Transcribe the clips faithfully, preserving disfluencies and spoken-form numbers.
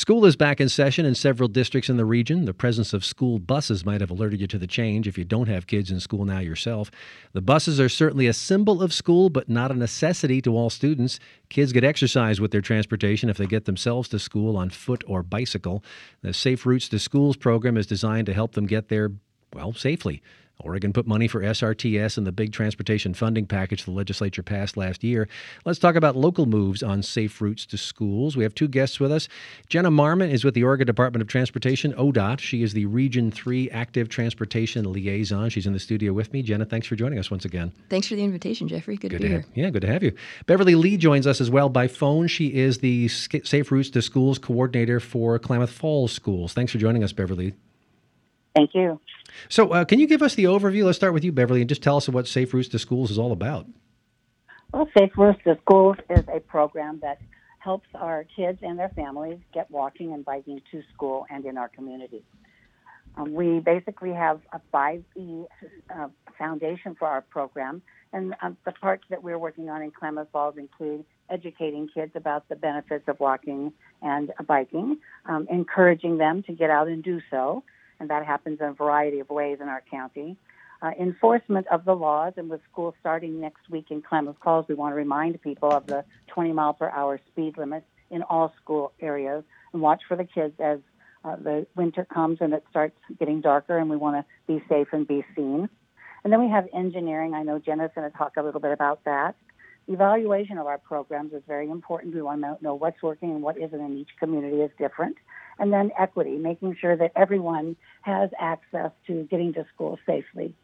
School is back in session in several districts in the region. The presence of school buses might have alerted you to the change if you don't have kids in school now yourself. The buses are certainly a symbol of school, but not a necessity to all students. Kids get exercise with their transportation if they get themselves to school on foot or bicycle. The Safe Routes to Schools program is designed to help them get there, well, safely. Oregon put money for S R T S in the big transportation funding package the legislature passed last year. Let's talk about local moves on Safe Routes to Schools. We have two guests with us. Jenna Marmon is with the Oregon Department of Transportation, O D O T. She is the Region three Active Transportation Liaison. She's in the studio with me. Jenna, thanks for joining us once again. Thanks for the invitation, Jeffrey. Good, good to be to here. Have, yeah, good to have you. Beverly Lee joins us as well by phone. She is the Safe Routes to Schools coordinator for Klamath Falls Schools. Thanks for joining us, Beverly. Thank you. So uh, can you give us the overview? Let's start with you, Beverly, and just tell us what Safe Routes to Schools is all about. Well, Safe Routes to Schools is a program that helps our kids and their families get walking and biking to school and in our community. Um, we basically have a five E uh, foundation for our program, and um, the parts that we're working on in Klamath Falls include educating kids about the benefits of walking and uh, biking, um, encouraging them to get out and do so, and that happens in a variety of ways in our county. Uh, enforcement of the laws, and with school starting next week in Klamath Falls, we want to remind people of the twenty mile per hour speed limit in all school areas, and watch for the kids as uh, the winter comes and it starts getting darker, and we want to be safe and be seen. And then we have engineering. I know Jenna's going to talk a little bit about that. Evaluation of our programs is very important. We want to know what's working and what isn't, and each community is different. And then equity, making sure that everyone has access to getting to school safely.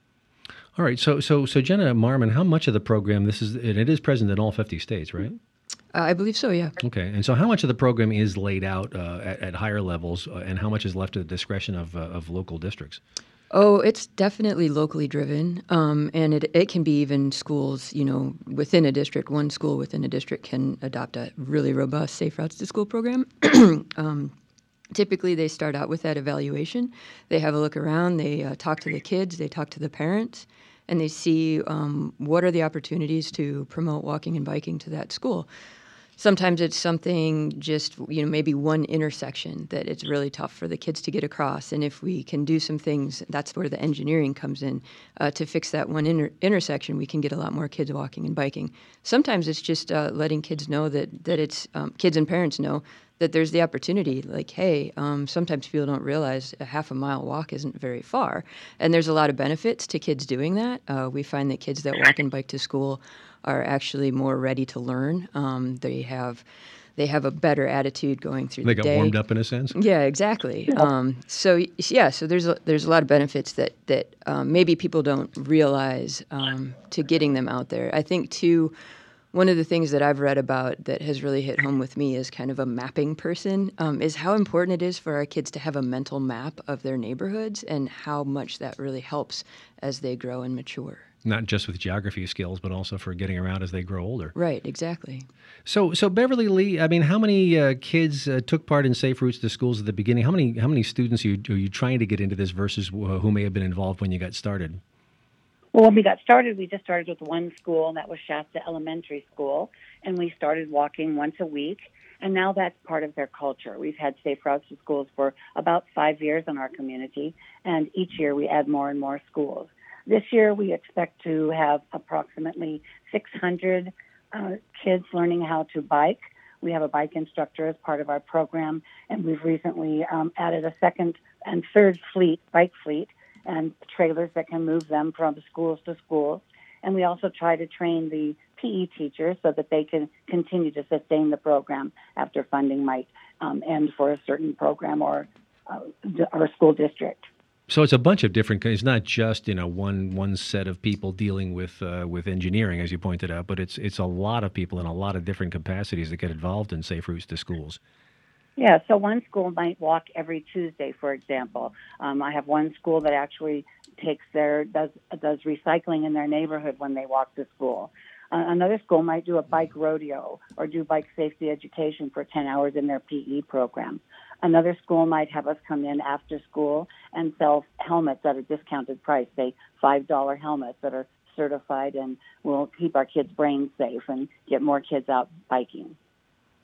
All right. So, so, so Jenna Marmon, how much of the program this is? And it is present in all fifty states, right? Uh, I believe so. Yeah. Okay. And so, how much of the program is laid out uh, at, at higher levels, uh, and how much is left to the discretion of uh, of local districts? Oh, it's definitely locally driven, um, and it it can be even schools, you know, within a district. One school within a district can adopt a really robust Safe Routes to School program. um, Typically, they start out with that evaluation. They have a look around. They uh, talk to the kids. They talk to the parents, and they see um, what are the opportunities to promote walking and biking to that school. Sometimes it's something just, you know, maybe one intersection that it's really tough for the kids to get across. And if we can do some things, that's where the engineering comes in. Uh, to fix that one inter- intersection, we can get a lot more kids walking and biking. Sometimes it's just uh, letting kids know that, that it's, um, kids and parents know that there's the opportunity. Like, hey, um, sometimes people don't realize a half a mile walk isn't very far. And there's a lot of benefits to kids doing that. Uh, we find that kids that walk and bike to school are actually more ready to learn. Um, they have they have a better attitude going through they the day. They got warmed up in a sense? Yeah, exactly. Um, so, yeah, so there's a, there's a lot of benefits that, that um, maybe people don't realize um, to getting them out there. I think, too, one of the things that I've read about that has really hit home with me as kind of a mapping person um, is how important it is for our kids to have a mental map of their neighborhoods and how much that really helps as they grow and mature. Not just with geography skills, but also for getting around as they grow older. Right, exactly. So, so Beverly Lee, I mean, how many uh, kids uh, took part in Safe Routes to Schools at the beginning? How many how many students are you, are you trying to get into this versus uh, who may have been involved when you got started? Well, when we got started, we just started with one school, and that was Shasta Elementary School, and we started walking once a week, and now that's part of their culture. We've had Safe Routes to Schools for about five years in our community, and each year we add more and more schools. This year, we expect to have approximately six hundred uh, kids learning how to bike. We have a bike instructor as part of our program, and we've recently um, added a second and third fleet, bike fleet, and trailers that can move them from schools to schools. And we also try to train the P E teachers so that they can continue to sustain the program after funding might um, end for a certain program or uh, or school district. So it's a bunch of different. It's not just you know one one set of people dealing with uh, with engineering, as you pointed out, but it's it's a lot of people in a lot of different capacities that get involved in Safe Routes to Schools. Yeah, so one school might walk every Tuesday, for example. Um, I have one school that actually takes their does does recycling in their neighborhood when they walk to school. Uh, another school might do a bike rodeo or do bike safety education for ten hours in their P E program. Another school might have us come in after school and sell helmets at a discounted price, say five dollar helmets that are certified and will keep our kids' brains safe and get more kids out biking.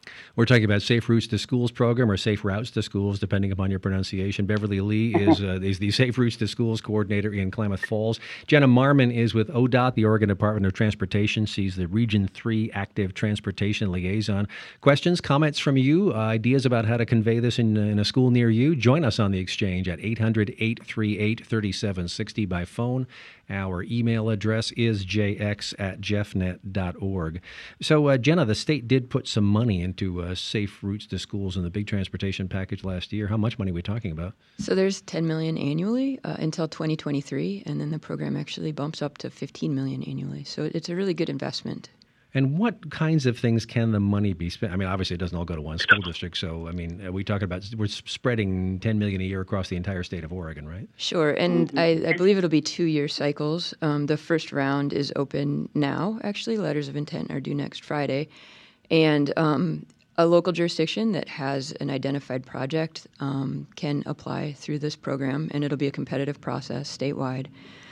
We're talking about Safe Routes to Schools program, or Safe Routes to Schools, depending upon your pronunciation. Beverly Lee is uh, is the Safe Routes to Schools coordinator in Klamath Falls. Jenna Marmon is with O D O T, the Oregon Department of Transportation. She's the Region three Active Transportation Liaison. Questions, comments from you, uh, ideas about how to convey this in, in a school near you? Join us on the exchange at eight hundred, eight three eight, three seven six zero by phone. Our email address is j x at jeff net dot org. So, uh, Jenna, the state did put some money into uh, Safe Routes to Schools in the big transportation package last year. How much money are we talking about? So there's ten million dollars annually uh, until twenty twenty-three, and then the program actually bumps up to fifteen million dollars annually. So it's a really good investment. And what kinds of things can the money be spent? I mean, obviously, it doesn't all go to one school district. So, I mean, are we talking about, we're spreading ten million dollars a year across the entire state of Oregon, right? Sure, and I, I believe it'll be two-year cycles. Um, the first round is open now, actually. Letters of intent are due next Friday. And um, a local jurisdiction that has an identified project um, can apply through this program, and it'll be a competitive process statewide.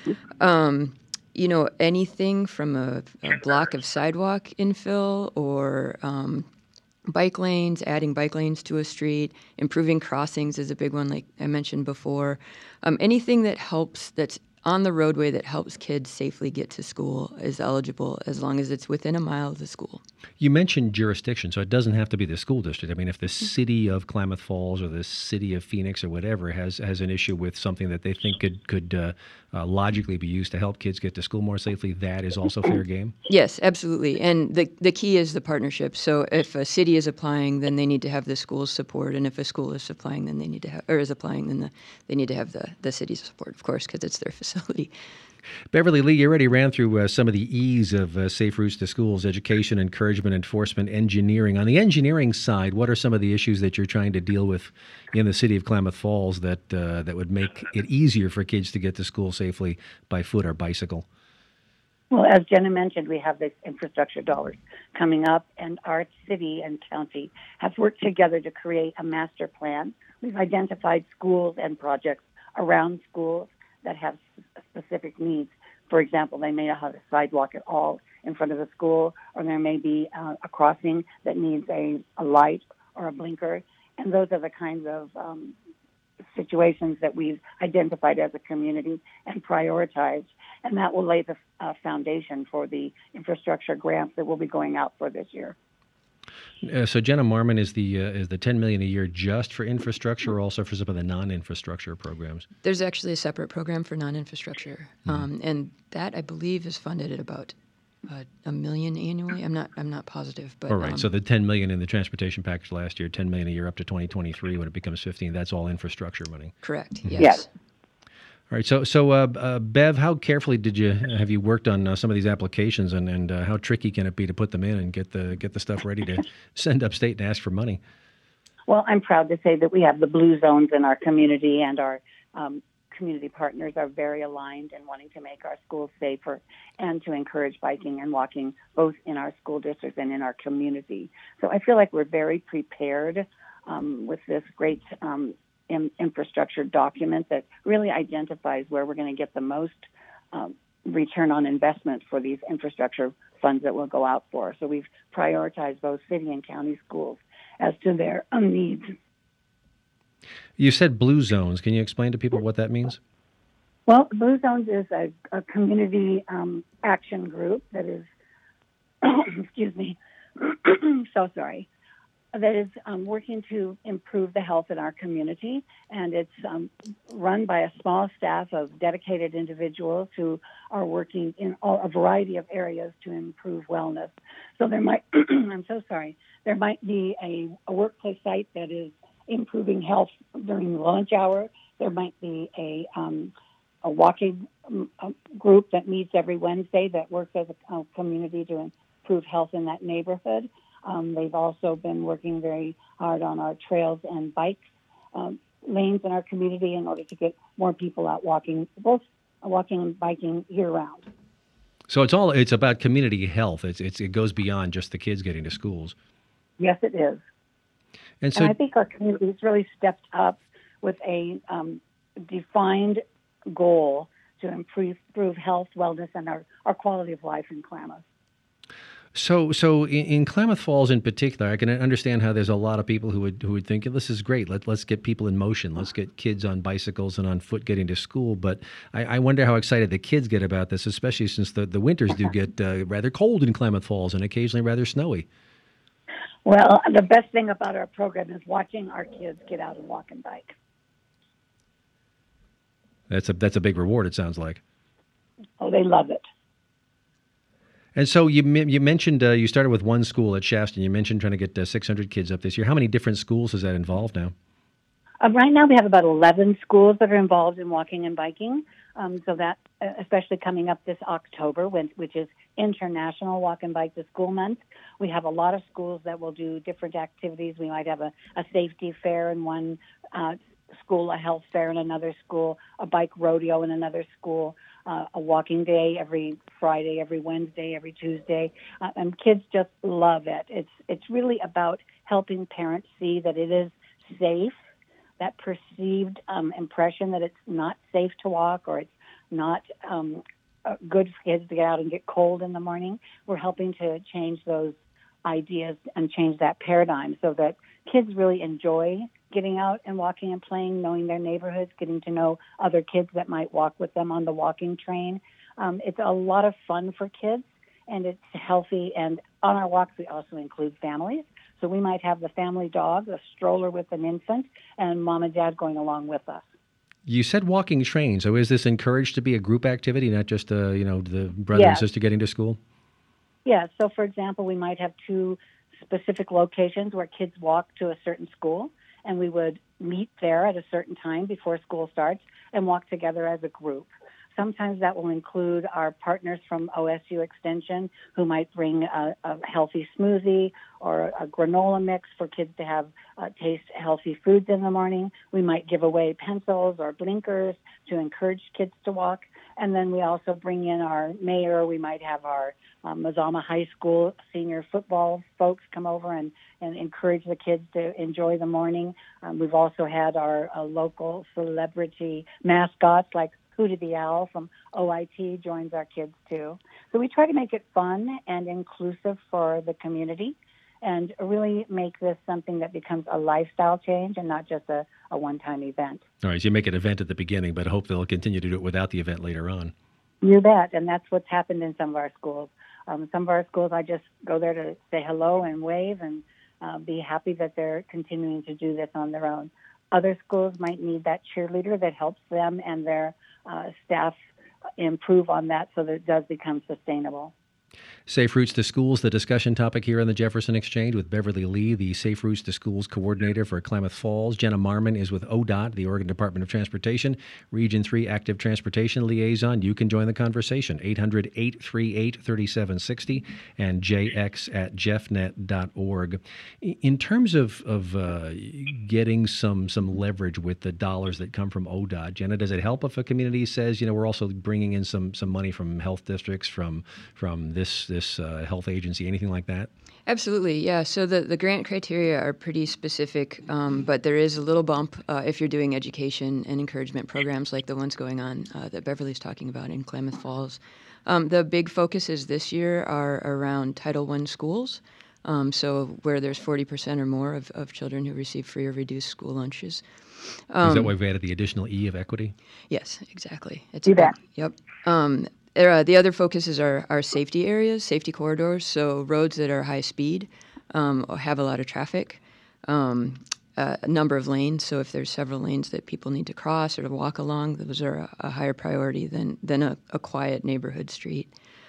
Um, you know, anything from a, a block of sidewalk infill or um, bike lanes, adding bike lanes to a street, improving crossings is a big one, like I mentioned before. Um, anything that helps, that's on the roadway that helps kids safely get to school is eligible as long as it's within a mile of the school. You mentioned jurisdiction, so it doesn't have to be the school district. I mean, if the city of Klamath Falls or the city of Phoenix or whatever has has an issue with something that they think could could uh, uh, logically be used to help kids get to school more safely, that is also fair game? Yes, absolutely. And the the key is the partnership. So if a city is applying, then they need to have the school's support, and if a school is applying, then they need to have, or is applying, then the, they need to have the, the city's support, of course, because it's their facility. Beverly Lee, you already ran through uh, some of the E's of uh, Safe Routes to Schools: education, encouragement, enforcement, engineering. On the engineering side, what are some of the issues that you're trying to deal with in the city of Klamath Falls that uh, that would make it easier for kids to get to school safely by foot or bicycle? Well, as Jenna mentioned, we have this infrastructure dollars coming up, and our city and county have worked together to create a master plan. We've identified schools and projects around schools that have specific needs. For example, they may not have a sidewalk at all in front of the school, or there may be uh, a crossing that needs a, a light or a blinker. And those are the kinds of um, situations that we've identified as a community and prioritized. And that will lay the uh, foundation for the infrastructure grants that we'll be going out for this year. Uh, so Jenna Marmon, is the uh, is the ten million dollars a year just for infrastructure, or also for some of the non-infrastructure programs? There's actually a separate program for non-infrastructure, mm-hmm. um, and that I believe is funded at about uh, a million annually. I'm not I'm not positive, but all right. Um, so the ten million in the transportation package last year, ten million a year up to twenty twenty-three when it becomes fifteen. That's all infrastructure money. Correct. Mm-hmm. Yes. Yes. All right. So, so uh, uh, Bev, how carefully did you have you worked on uh, some of these applications, and, and uh, how tricky can it be to put them in and get the get the stuff ready to send upstate and ask for money? Well, I'm proud to say that we have the blue zones in our community, and our um, community partners are very aligned in wanting to make our schools safer and to encourage biking and walking both in our school district and in our community. So I feel like we're very prepared um, with this great um, in, infrastructure document that really identifies where we're going to get the most um, return on investment for these infrastructure funds that will go out for. So we've prioritized both city and county schools as to their um, needs. You said blue zones. Can you explain to people what that means? Well, Blue Zones is a, a community um, action group that is, excuse me, so sorry, that is um, working to improve the health in our community. And it's um, run by a small staff of dedicated individuals who are working in all, a variety of areas to improve wellness. So there might, I'm so sorry, there might be a, a workplace site that is improving health during lunch hour. There might be a um, a walking um, a group that meets every Wednesday that works as a, a community to improve health in that neighborhood. Um, they've also been working very hard on our trails and bike um, lanes in our community in order to get more people out walking, both walking and biking year-round. So it's all it's about community health. It's, it's it goes beyond just the kids getting to schools. Yes, it is. And so and I think our community has really stepped up with a um, defined goal to improve, improve health, wellness, and our, our quality of life in Klamath. So, so in, in Klamath Falls in particular, I can understand how there's a lot of people who would who would think this is great. Let let's get people in motion. Let's get kids on bicycles and on foot getting to school. But I, I wonder how excited the kids get about this, especially since the, the winters do get uh, rather cold in Klamath Falls and occasionally rather snowy. Well, the best thing about our program is watching our kids get out and walk and bike. That's a that's a big reward. It sounds like. Oh, they love it. And so you you mentioned uh, you started with one school at Shaston. You mentioned trying to get uh, six hundred kids up this year. How many different schools does that involve now? Uh, right now we have about eleven schools that are involved in walking and biking. Um, so that, uh, especially coming up this October, when, which is International Walk and Bike to School Month, we have a lot of schools that will do different activities. We might have a, a safety fair in one uh, school, a health fair in another school, a bike rodeo in another school. Uh, a walking day every Friday, every Wednesday, every Tuesday, uh, and kids just love it. It's it's really about helping parents see that it is safe. That perceived um, impression that it's not safe to walk or it's not um, uh, good for kids to get out and get cold in the morning. We're helping to change those ideas and change that paradigm so that kids really enjoy getting out and walking and playing, knowing their neighborhoods, getting to know other kids that might walk with them on the walking train. Um, it's a lot of fun for kids, and it's healthy. And on our walks, we also include families. So we might have the family dog, a stroller with an infant, and mom and dad going along with us. You said walking train. So is this encouraged to be a group activity, not just, uh, you know, the brother Yes. and sister getting to school? Yeah. So, for example, we might have two specific locations where kids walk to a certain school, and we would meet there at a certain time before school starts and walk together as a group. Sometimes that will include our partners from O S U Extension who might bring a, a healthy smoothie or a granola mix for kids to have uh, taste healthy foods in the morning. We might give away pencils or blinkers to encourage kids to walk. And then we also bring in our mayor. We might have our um, Mazama High School senior football folks come over and, and encourage the kids to enjoy the morning. Um, we've also had our uh, local celebrity mascots like Hootie the Owl from O I T joins our kids too. So we try to make it fun and inclusive for the community and really make this something that becomes a lifestyle change and not just a, a one-time event. All right, so you make an event at the beginning, but hope they'll continue to do it without the event later on. You bet, and that's what's happened in some of our schools. Um, some of our schools, I just go there to say hello and wave and uh, be happy that they're continuing to do this on their own. Other schools might need that cheerleader that helps them and their uh, staff improve on that so that it does become sustainable. Safe Routes to Schools, the discussion topic here on the Jefferson Exchange with Beverly Lee, the Safe Routes to Schools coordinator for Klamath Falls. Jenna Marmon is with O D O T, the Oregon Department of Transportation, Region three Active Transportation Liaison. You can join the conversation, eight hundred, eight three eight, three seven six zero and j x at jeffnet dot org. In terms of, of uh, getting some some leverage with the dollars that come from O D O T, Jenna, does it help if a community says, you know, we're also bringing in some some money from health districts, from from this this uh, health agency, anything like that? Absolutely, yeah. So the, the grant criteria are pretty specific, um, but there is a little bump uh, if you're doing education and encouragement programs like the ones going on uh, that Beverly's talking about in Klamath Falls. Um, the big focuses this year are around Title one schools, um, so where there's forty percent or more of, of children who receive free or reduced school lunches. Um, Is that why we've added the additional E of equity? Yes, exactly. It's You a big- bet. Yep. Um, There, uh, the other focuses are, are safety areas, safety corridors, so roads that are high speed um, or have a lot of traffic, um, uh, a number of lanes. So if there's several lanes that people need to cross or to walk along, those are a, a higher priority than, than a, a quiet neighborhood street.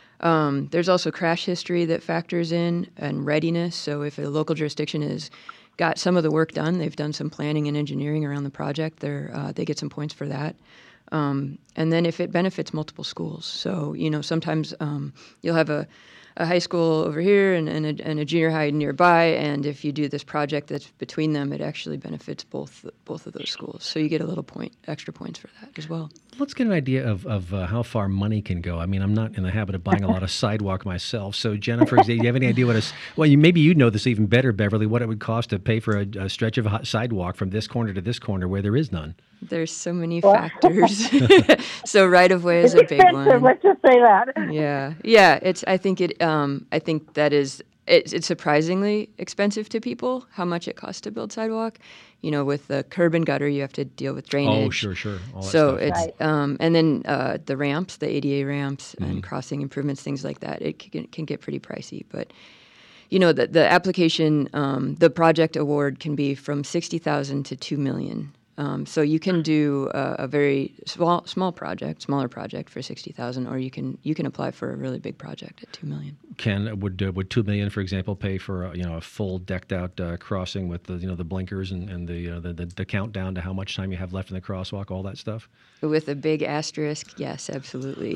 Um, there's also crash history that factors in and readiness. So if a local jurisdiction has got some of the work done, they've done some planning and engineering around the project, they're, uh, they get some points for that. Um, and then if it benefits multiple schools. So, you know, sometimes um, you'll have a, a high school over here and, and, a, and a junior high nearby, and if you do this project that's between them, it actually benefits both both of those schools. So you get a little point, extra points for that as well. Let's get an idea of, of uh, how far money can go. I mean, I'm not in the habit of buying a lot of sidewalk myself. So, Jennifer, do you have any idea what a, well, you, maybe you know this even better, Beverly, what it would cost to pay for a, a stretch of a sidewalk from this corner to this corner where there is none? There's so many factors. So right of way is a big Expensive, one. let's just say that. Yeah, yeah. It's. I think it. Um, um, I think that is it's, it's surprisingly expensive to people how much it costs to build sidewalk. You know, with the curb and gutter, you have to deal with drainage. Oh, sure, sure. All that so stuff. it's Right. um, and then uh, the ramps, the A D A ramps, Mm-hmm. and crossing improvements, things like that. It can, can get pretty pricey, but. You know, the, the application, um, the project award can be from sixty thousand to two million. Um, so you can do a, a very small small project, smaller project for sixty thousand, or you can you can apply for a really big project at two million. Can would uh, would two million, for example, pay for uh, you know a full decked out uh, crossing with the you know the blinkers and and the, uh, the the the countdown to how much time you have left in the crosswalk, all that stuff? With a big asterisk, yes, absolutely.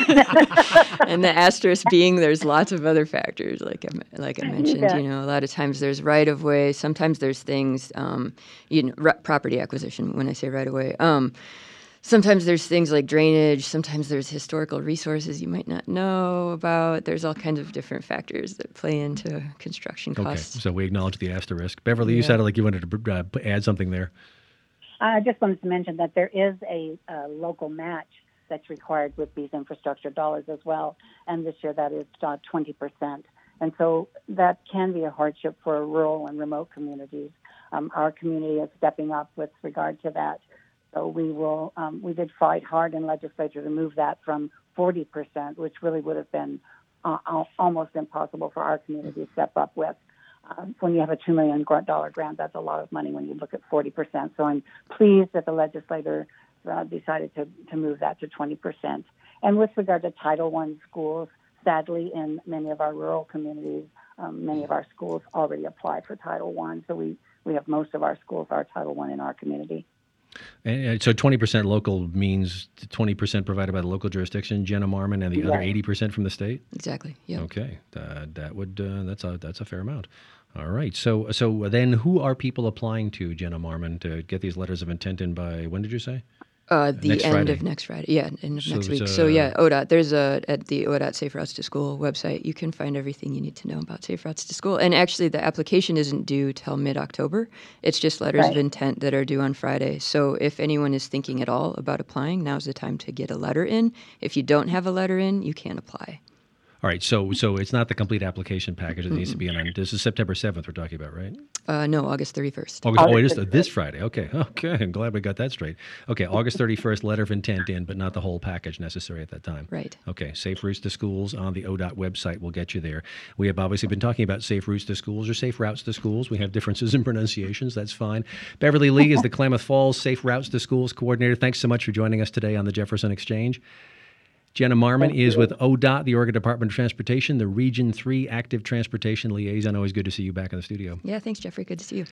And the asterisk being there's lots of other factors, like I, like I mentioned. bet. You know, a lot of times there's right of way. Sometimes there's things, um, you know, r- property acquisition. When I say right of way, um, sometimes there's things like drainage. Sometimes there's historical resources you might not know about. There's all kinds of different factors that play into construction Okay, costs. so we acknowledge the asterisk. Beverly, you Yeah. sounded like you wanted to uh, add something there. I just wanted to mention that there is a, uh local match that's required with these infrastructure dollars as well, and this year that is uh, twenty percent. And so that can be a hardship for rural and remote communities. Um, our community is stepping up with regard to that. So we will, um, we did fight hard in legislature to move that from forty percent, which really would have been uh, al- almost impossible for our community to step up with. Um, when you have a two million dollars grant, that's a lot of money when you look at forty percent. So I'm pleased that the legislator uh, decided to, to move that to twenty percent. And with regard to Title One schools, sadly, in many of our rural communities, um, many of our schools already apply for Title One. So we, we have most of our schools are Title One in our community. And, and so twenty percent local means twenty percent provided by the local jurisdiction, Jenna Marmon, and the other Yes. eighty percent from the state? Exactly. Yeah. Okay, uh, that would uh, that's a that's a fair amount. All right. So so then, who are people applying to, Jenna Marmon, to get these letters of intent in by? When did you say? Uh, the Next end Friday. of next Friday. Yeah, end of So next it's, week. So uh, yeah, O D O T. There's a at the O D O T Safe Routes to School website. You can find everything you need to know about Safe Routes to School. And actually, the application isn't due till mid-October. It's just letters of Right. intent that are due on Friday. So if anyone is thinking at all about applying, now's the time to get a letter in. If you don't have a letter in, you can't apply. All right. So so it's not the complete application package that needs to be in on. This is September seventh we're talking about, right? Uh, no, August thirty-first. August, oh, it is August this Friday. Okay. Okay. I'm glad we got that straight. Okay. August thirty-first, letter of intent in, but not the whole package necessary at that time. Right. Okay. Safe Routes to Schools on the O D O T website will get you there. We have obviously been talking about Safe Routes to Schools or Safe Routes to Schools. We have differences in pronunciations. That's fine. Beverly Lee is the Klamath Falls Safe Routes to Schools coordinator. Thanks so much for joining us today on the Jefferson Exchange. Jenna Marmon Thank is you. with O D O T, the Oregon Department of Transportation, the Region three Active Transportation Liaison. Always good to see you back in the studio. Yeah, thanks, Jeffrey. Good to see you.